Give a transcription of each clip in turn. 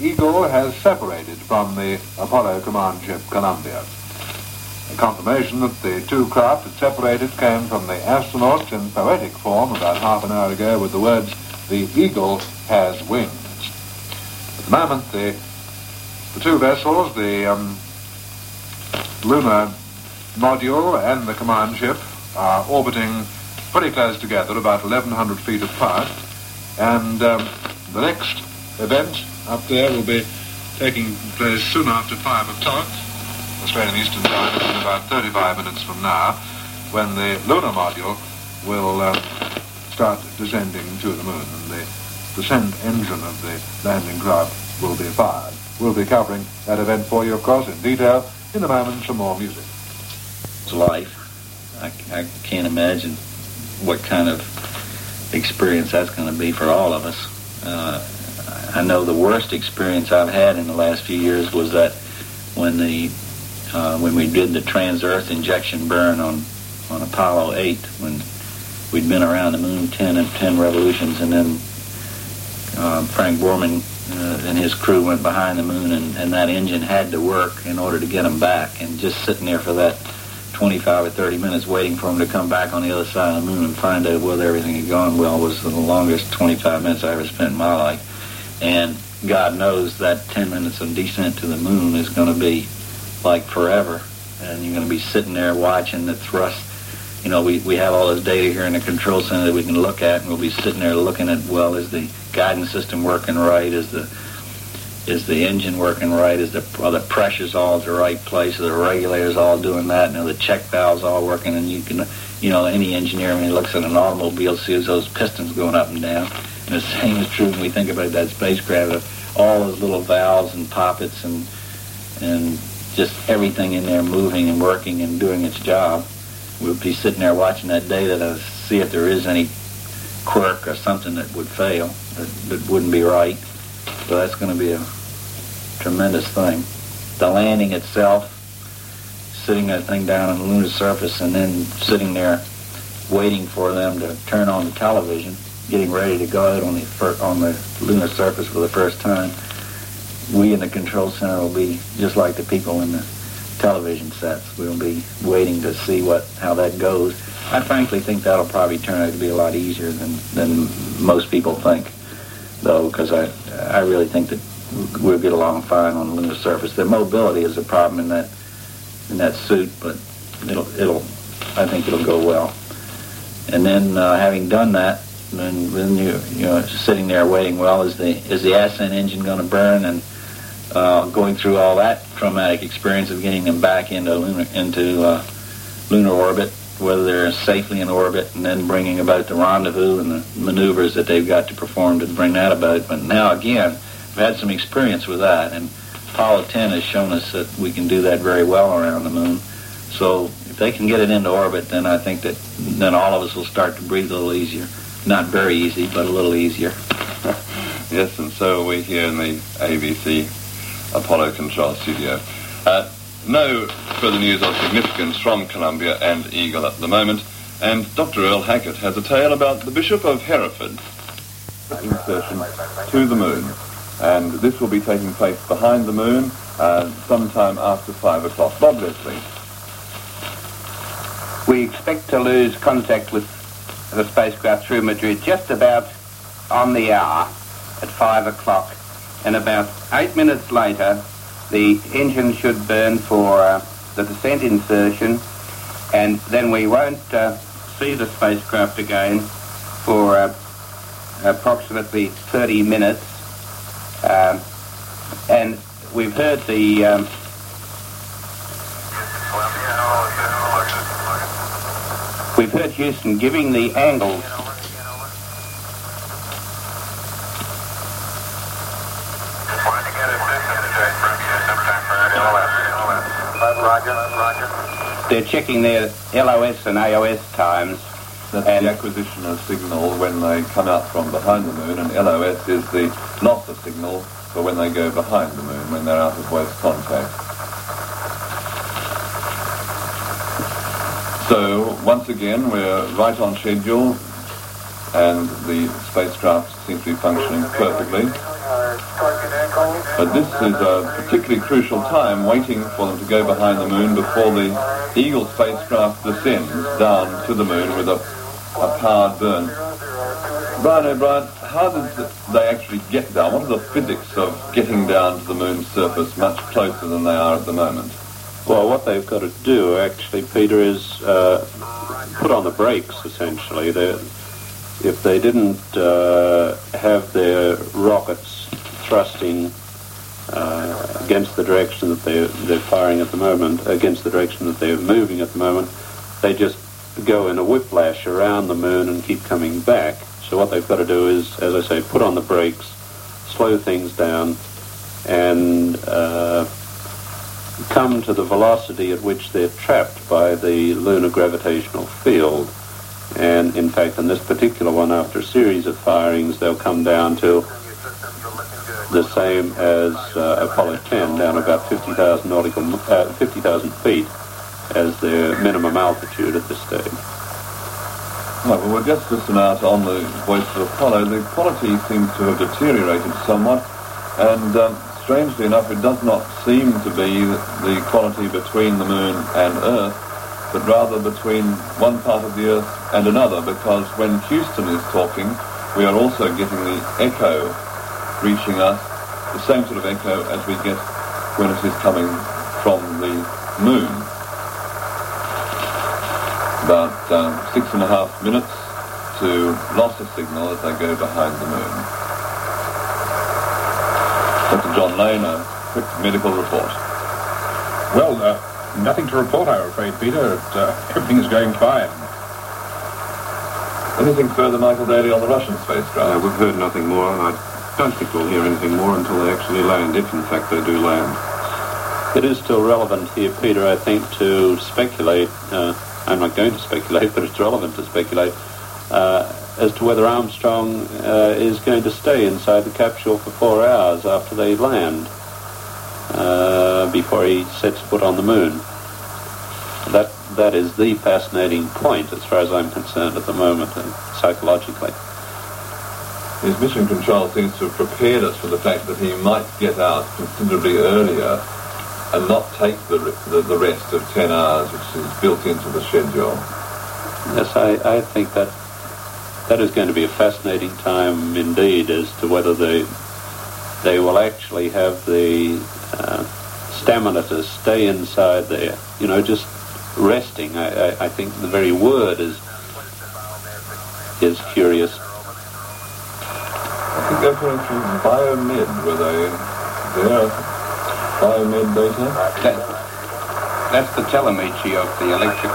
Eagle has separated from the Apollo command ship Columbia. The confirmation that the two craft had separated came from the astronauts in poetic form about half an hour ago with the words, "The Eagle has wings." At the moment, the two vessels, the lunar module and the command ship, are orbiting pretty close together, about 1,100 feet apart, and the next event up there will be taking place soon after 5 o'clock, Australian Eastern Time, in about 35 minutes from now, when the lunar module will start descending to the moon, and the descent engine of the landing craft will be fired. We'll be covering that event for you, of course, in detail in a moment. Some more music. It's life. I can't imagine what kind of experience that's going to be for all of us. I know the worst experience I've had in the last few years was that when we did the trans-Earth injection burn on Apollo 8, when we'd been around the moon 10 revolutions, and then Frank Borman and his crew went behind the moon, and that engine had to work in order to get them back, and just sitting there for that 25 or 30 minutes waiting for them to come back on the other side of the moon and find out whether everything had gone well was the longest 25 minutes I ever spent in my life. And God knows that 10 minutes of descent to the moon is going to be like forever. And you're going to be sitting there watching the thrust. You know, we have all this data here in the control center that we can look at, and we'll be sitting there looking at, well, is the guidance system working right? Is the engine working right? Are the pressures all at the right place? Are the regulators all doing that? And are the check valves all working? And you can, any engineer, when he looks at an automobile, sees those pistons going up and down. And the same is true when we think about that spacecraft. All those little valves and poppets and just everything in there moving and working and doing its job. We'll be sitting there watching that data to see if there is any quirk or something that would fail, that wouldn't be right. So that's going to be a tremendous thing. The landing itself, sitting that thing down on the lunar surface and then sitting there waiting for them to turn on the television, getting ready to go out on the lunar surface for the first time. We in the control center will be just like the people in the television sets. We'll be waiting to see how that goes. I frankly think that'll probably turn out to be a lot easier than most people think, though, because I really think that we'll get along fine on the lunar surface. The mobility is a problem in that suit, but I think it'll go well. And then having done that, then you're sitting there waiting. Well, is the ascent engine going to burn? And going through all that traumatic experience of getting them back into lunar orbit, whether they're safely in orbit, and then bringing about the rendezvous and the maneuvers that they've got to perform to bring that about. But now again, we've had some experience with that, and Apollo 10 has shown us that we can do that very well around the moon. So if they can get it into orbit, then I think that then all of us will start to breathe a little easier. Not very easy, but a little easier. Yes, and so are we here in the ABC Apollo Control Studio. No further news of significance from Columbia and Eagle at the moment, and Dr. Earl Hackett has a tale about the Bishop of Hereford insertion to the moon, and this will be taking place behind the moon sometime after 5 o'clock. Bob Leslie. We expect to lose contact with the spacecraft through Madrid just about on the hour at 5 o'clock. And about 8 minutes later, the engine should burn for the descent insertion, and then we won't see the spacecraft again for approximately 30 minutes. And we've heard we've heard Houston giving the angles. They're checking their LOS and AOS times. That's the acquisition of signal when they come out from behind the moon, and LOS is the loss of signal for when they go behind the moon, when they're out of voice contact. So, once again, we're right on schedule, and the spacecraft seems to be functioning perfectly. But this is a particularly crucial time, waiting for them to go behind the moon before the Eagle spacecraft descends down to the moon with a powered burn. Brian O'Brien, how did they actually get down? What are the physics of getting down to the moon's surface much closer than they are at the moment? Well, what they've got to do, actually, Peter, is put on the brakes, essentially. If they didn't have their rockets thrusting against the direction that they're firing at the moment, against the direction that they're moving at the moment, they just go in a whiplash around the moon and keep coming back. So what they've got to do is, as I say, put on the brakes, slow things down, and come to the velocity at which they're trapped by the lunar gravitational field. And in fact, in this particular one, after a series of firings, they'll come down to the same as Apollo 10, down about 50,000 feet as their minimum altitude at this stage. Right, well, we'll just listen out on the voice of Apollo. The quality seems to have deteriorated somewhat, and strangely enough, it does not seem to be the quality between the moon and Earth, but rather between one part of the Earth and another, because when Houston is talking, we are also getting the echo reaching us, the same sort of echo as we get when it is coming from the moon. About 6.5 minutes to loss of signal as they go behind the moon. Dr. John Lane, a quick medical report. Well, nothing to report, I'm afraid, Peter. Everything is going fine. Anything further, Michael Daly, on the Russian spacecraft? We've heard nothing more, and I don't think we'll hear anything more until they actually land, if in fact they do land. It is still relevant here, Peter, I think, to speculate. I'm not going to speculate, but it's relevant to speculate as to whether Armstrong is going to stay inside the capsule for 4 hours after they land, before he sets foot on the moon. That is the fascinating point, as far as I'm concerned at the moment, psychologically. His mission control seems to have prepared us for the fact that he might get out considerably earlier and not take the rest of 10 hours, which is built into the schedule. Yes, I think that is going to be a fascinating time indeed, as to whether they will actually have the stamina to stay inside there, just resting. I think the very word is curious. I think they're going through Biomed, were they there? Biomed data? That's the telemetry of the electric.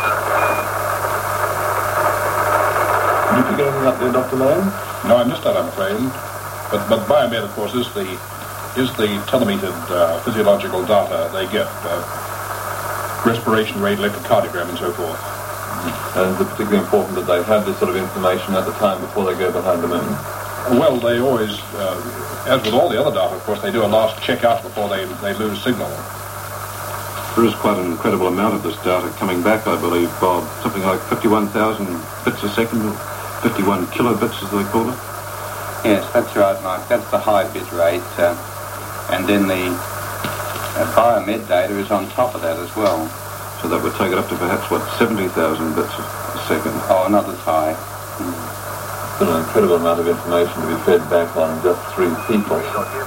Did you pick anything up there, Dr. Lane? No, I missed that, I'm afraid. But Biomed, of course, is the telemetered physiological data they get, respiration rate, electrocardiogram, and so forth. And is it particularly important that they have this sort of information at the time before they go behind the moon? Well, they always, as with all the other data, of course, they do a last check-out before they lose signal. There is quite an incredible amount of this data coming back, I believe, Bob. Something like 51,000 bits a second, 51 kilobits as they call it. Yes, that's right, Mike. That's the high bit rate. And then the Biomed data is on top of that as well. So that would take it up to perhaps, 70,000 bits a second. Oh, not as high. Still an incredible amount of information to be fed back on just 3 people.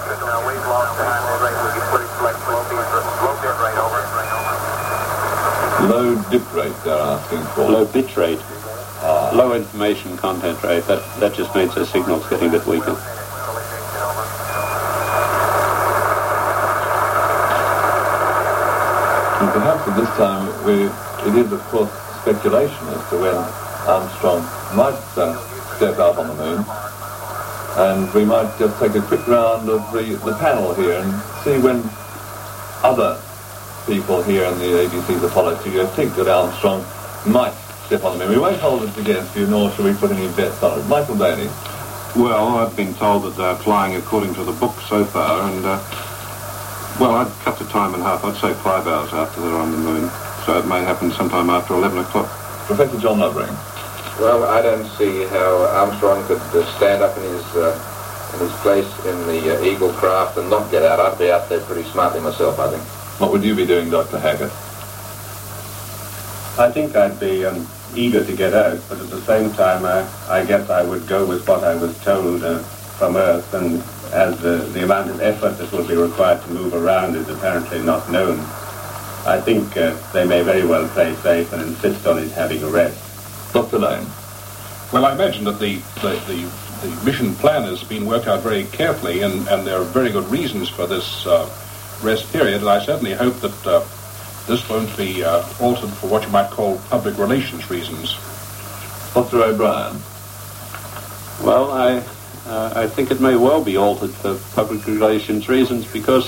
Low dip rate they're asking for. Low bit rate. Low information content rate. That just means the signal's getting a bit weaker. And perhaps at this time it is of course speculation as to when Armstrong might step out on the moon, and we might just take a quick round of the panel here and see when other people here in the ABC's Apollo studio think that Armstrong might step on the moon. We won't hold it against you, nor shall we put any bets on it. Michael Daly. Well, I've been told that they're flying according to the book so far, and I'd cut the time in half. I'd say 5 hours after they're on the moon, so it may happen sometime after 11 o'clock. Professor John Lovering. Well, I don't see how Armstrong could stand up in his in his place in the Eagle craft and not get out. I'd be out there pretty smartly myself, I think. What would you be doing, Dr. Hackett? I think I'd be eager to get out, but at the same time, I guess I would go with what I was told from Earth, and as the amount of effort that will be required to move around is apparently not known, I think they may very well play safe and insist on his having a rest. Dr. Lane? Well, I imagine that the mission plan has been worked out very carefully, and there are very good reasons for this rest period, and I certainly hope that this won't be altered for what you might call public relations reasons. Dr. O'Brien? Well, I think it may well be altered for public relations reasons because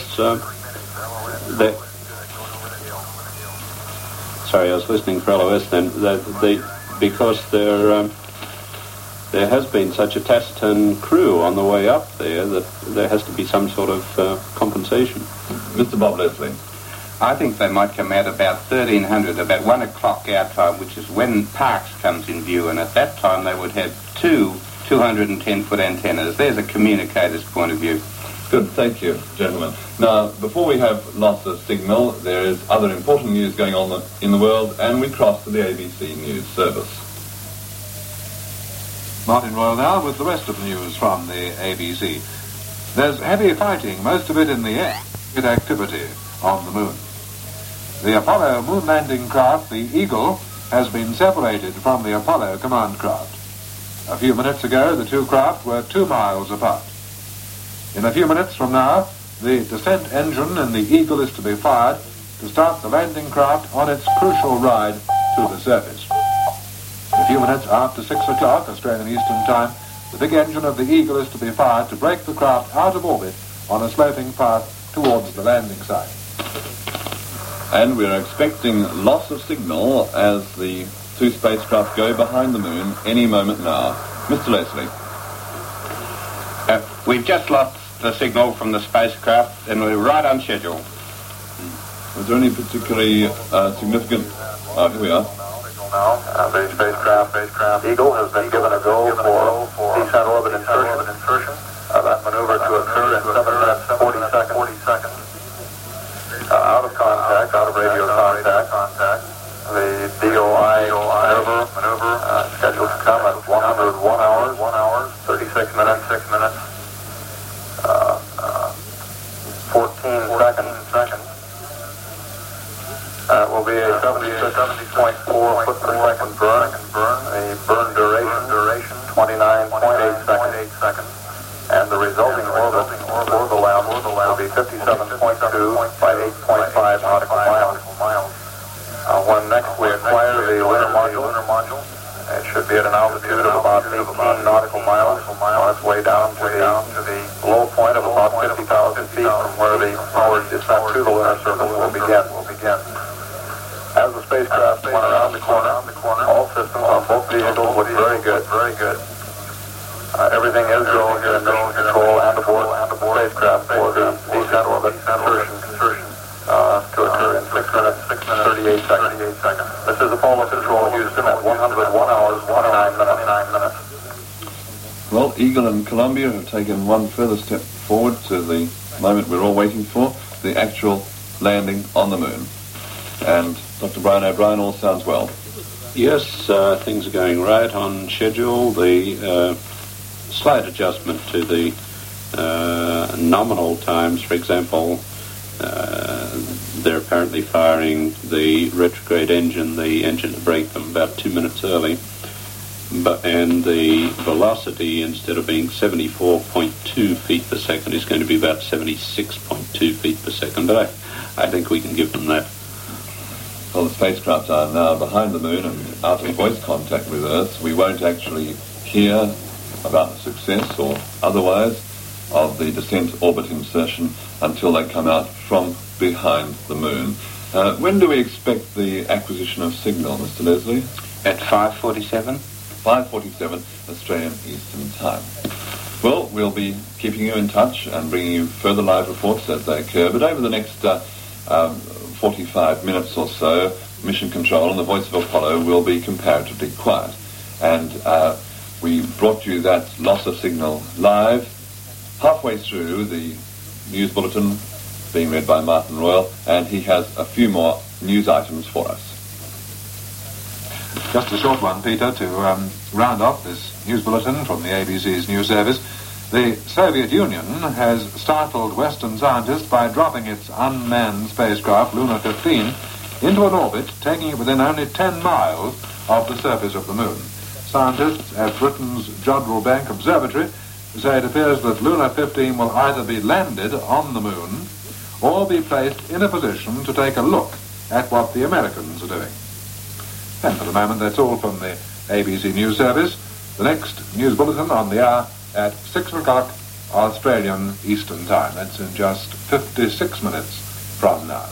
sorry, I was listening for LOS then. Because there has been such a taciturn crew on the way up there that there has to be some sort of compensation. Mr. Bob Leslie? I think they might come out about 1300, about 1 o'clock our time, which is when Parkes comes in view, and at that time they would have two 210-foot antennas. There's a communicator's point of view. Good, thank you, gentlemen. Now, before we have lost of signal, there is other important news going on in the world, and we cross to the ABC News Service. Martin Royal now with the rest of the news from the ABC. There's heavy fighting, most of it in the air, with activity on the moon. The Apollo moon landing craft, the Eagle, has been separated from the Apollo command craft. A few minutes ago, the two craft were 2 miles apart. In a few minutes from now, the descent engine in the Eagle is to be fired to start the landing craft on its crucial ride to the surface. A few minutes after 6 o'clock, Australian Eastern Time, the big engine of the Eagle is to be fired to break the craft out of orbit on a sloping path towards the landing site. And we're expecting loss of signal as the two spacecraft go behind the moon any moment now. Mr. Leslie? We've just lost the signal from the spacecraft, and we're right on schedule. Was there any particularly significant... here we are. The spacecraft Eagle has been given a go for descent orbit insertion. That maneuver to occur in 7 minutes 40 seconds. Out of contact, out of radio contact. The DOI maneuver scheduled to come at 101 hours, 36 minutes, 14 seconds. Will be a 76.4 foot per second burn. The burn duration 29.8 seconds. And the resulting orbit for the lab will be 57.2 by 8.5 nautical miles. When next we acquire the lunar module, it should be at an altitude of about 18 nautical miles on its way down to the low point of about 50,000 feet from where the forward descent to the lunar surface will begin. As the spacecraft went around the corner, all systems on both vehicles look very good. Everything is going here in mission control and aboard the spacecraft for the descent orbit insertion to occur in 6 minutes 38 seconds. This is Apollo Control Houston at 101 hours, 19 minutes. Well, Eagle and Columbia have taken one further step forward to the moment we're all waiting for, the actual landing on the moon. And Dr. Brian O'Brien, all sounds well. Yes, things are going right on schedule. The slight adjustment to the nominal times, for example, they're apparently firing the retrograde engine, the engine to brake them about 2 minutes early. And the velocity, instead of being 74.2 feet per second, is going to be about 76.2 feet per second. But I think we can give them that. Well, the spacecraft are now behind the moon and out of voice contact with Earth. We won't actually hear about the success or otherwise of the descent orbit insertion until they come out from behind the moon. When do we expect the acquisition of signal, Mr. Leslie? At 5:47? 5:47 Australian Eastern Time. Well, we'll be keeping you in touch and bringing you further live reports as they occur, but over the next 45 minutes or so, Mission Control and the Voice of Apollo will be comparatively quiet. And we brought you that loss of signal live halfway through the news bulletin being read by Martin Royal, and he has a few more news items for us. Just a short one, Peter, to round off this news bulletin from the ABC's news service. The Soviet Union has startled Western scientists by dropping its unmanned spacecraft, Luna 15, into an orbit, taking it within only 10 miles of the surface of the moon. Scientists at Britain's Jodrell Bank Observatory say it appears that Luna 15 will either be landed on the moon or be placed in a position to take a look at what the Americans are doing. And for the moment, that's all from the ABC News Service. The next news bulletin on the hour at 6 o'clock Australian Eastern Time. That's in just 56 minutes from now.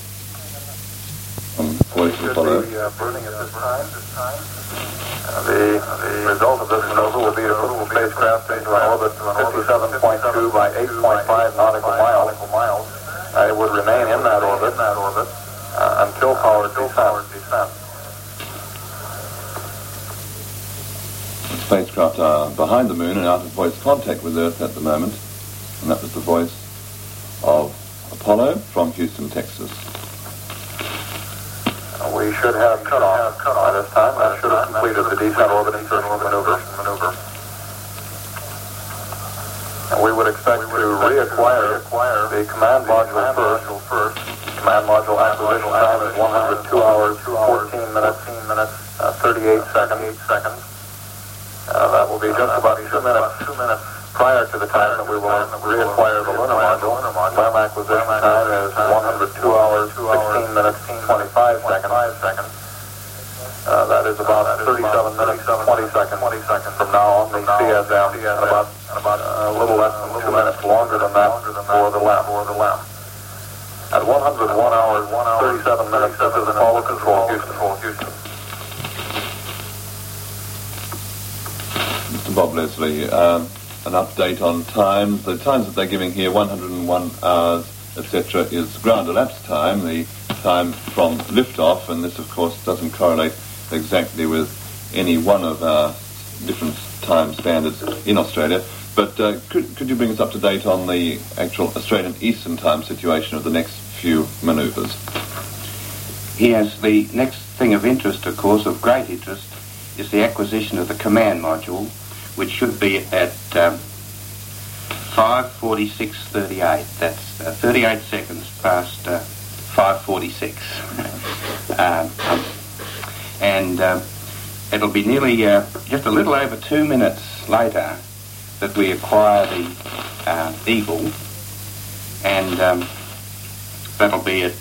Voice will follow. Burning at this time. The result of this maneuver will be to put the spacecraft into an orbit 57.2 by 8.5 nautical miles. It would remain in that orbit until powered descent. The spacecraft are behind the moon and out of voice contact with Earth at the moment, and that was the voice of Apollo from Houston, Texas. We should have cut off by this time. That should have completed the descent orbit insertion maneuver. And we would expect to reacquire the command module first. Command module acquisition time is 102 hours, 14 minutes, 38 seconds. That will be just about 2 minutes prior to the time that we will reacquire the lunar module. LEM acquisition time is 102 hours, 16 minutes, 25 seconds. That is about 37 minutes, 20 seconds from now on the CSM, and about a little less than 2 minutes longer than that for the LEM. At 101 hours, 37 minutes, this is Apollo Control, Houston. Mr. Bob Leslie, an update on times. The times that they're giving here, 101 hours, etc., is ground elapsed time, the time from liftoff, and this, of course, doesn't correlate exactly with any one of our different time standards in Australia. But could you bring us up to date on the actual Australian Eastern Time situation of the next few manoeuvres? Yes, the next thing of interest, of course, of great interest, is the acquisition of the command module, which should be at 5:46:38. That's 38 seconds past 5:46. And it'll be nearly just a little over 2 minutes later that we acquire the Eagle, and that'll be at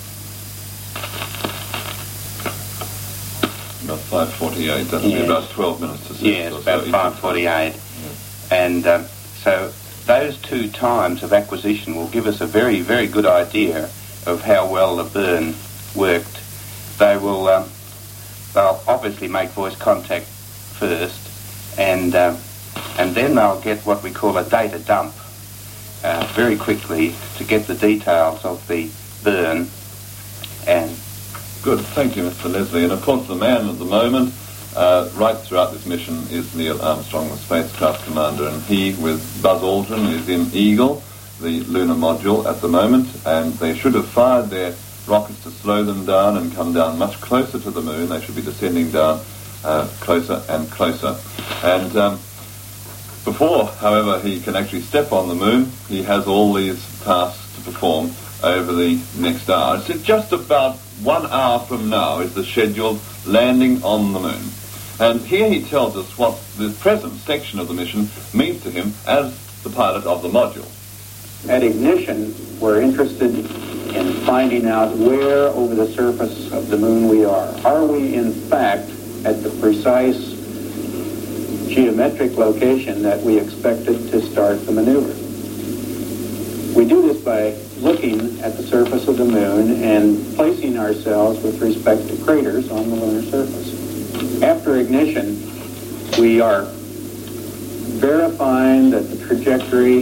about 5:48. That'll be about 12 minutes to 6. Yes, about 5:48. And so those two times of acquisition will give us a very, very good idea of how well the burn worked. They'll obviously make voice contact first, and then they'll get what we call a data dump very quickly to get the details of the burn. And good, thank you, Mr. Leslie. And of course, the man at the moment, right throughout this mission, is Neil Armstrong, the spacecraft commander, and he, with Buzz Aldrin, is in Eagle, the lunar module, at the moment, and they should have fired their rockets to slow them down and come down much closer to the moon. They should be descending down closer and closer. And before, however, he can actually step on the moon, he has all these tasks to perform over the next hour. It's just about 1 hour from now is the scheduled landing on the moon. And here he tells us what the present section of the mission means to him as the pilot of the module. At ignition, we're interested in finding out where over the surface of the moon we are. Are we, in fact, at the precise geometric location that we expected to start the maneuver? We do this by looking at the surface of the moon and placing ourselves with respect to craters on the lunar surface. After ignition, we are verifying that the trajectory,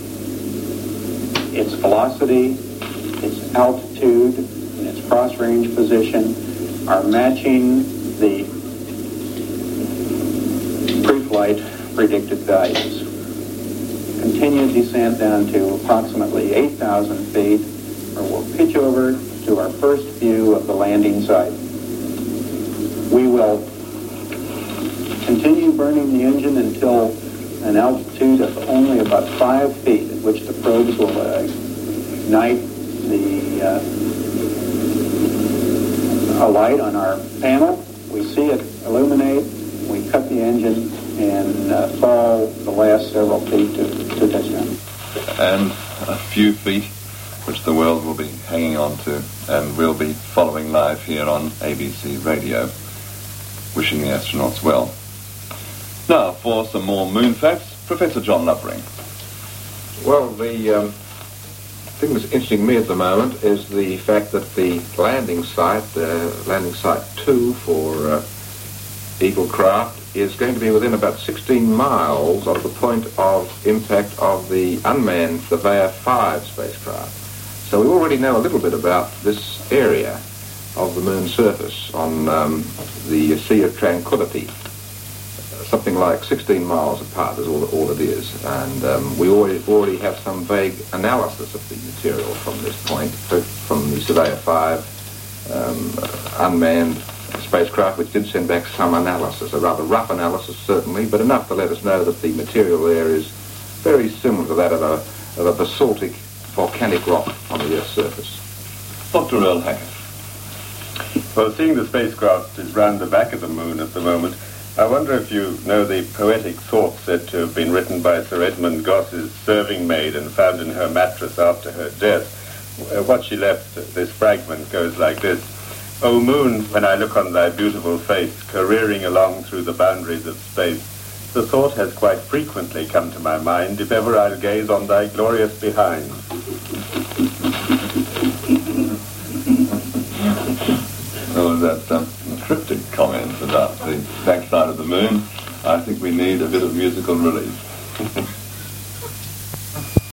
its velocity, its altitude, and its cross-range position are matching the pre-flight predicted values. continued descent down to approximately 8,000 feet, where we'll pitch over to our first view of the landing site. We will continue burning the engine until an altitude of only about 5 feet, at which the probes will ignite a light on our panel. We see it illuminate, we cut the engine, and fall the last several feet to touchdown. And a few feet which the world will be hanging on to, and we'll be following live here on ABC Radio, wishing the astronauts well. Now, for some more moon facts, Professor John Lovering. Well, the thing that's interesting me at the moment is the fact that the landing site 2 for Eagle craft, is going to be within about 16 miles of the point of impact of the unmanned Surveyor 5 spacecraft. So we already know a little bit about this area of the moon's surface on the Sea of Tranquility. Something like 16 miles apart is all it is, and we already have some vague analysis of the material from this point, from the Surveyor 5 unmanned spacecraft, which did send back some analysis, a rather rough analysis certainly, but enough to let us know that the material there is very similar to that of a basaltic volcanic rock on the Earth's surface. Dr. Earl Hackett. Well, seeing the spacecraft is round the back of the moon at the moment, I wonder if you know the poetic thought said to have been written by Sir Edmund Goss's serving maid and found in her mattress after her death. What she left, this fragment, goes like this: O moon, when I look on thy beautiful face, careering along through the boundaries of space, the thought has quite frequently come to my mind, if ever I'll gaze on thy glorious behind. So that cryptic comment about the backside of the moon, I think we need a bit of musical relief.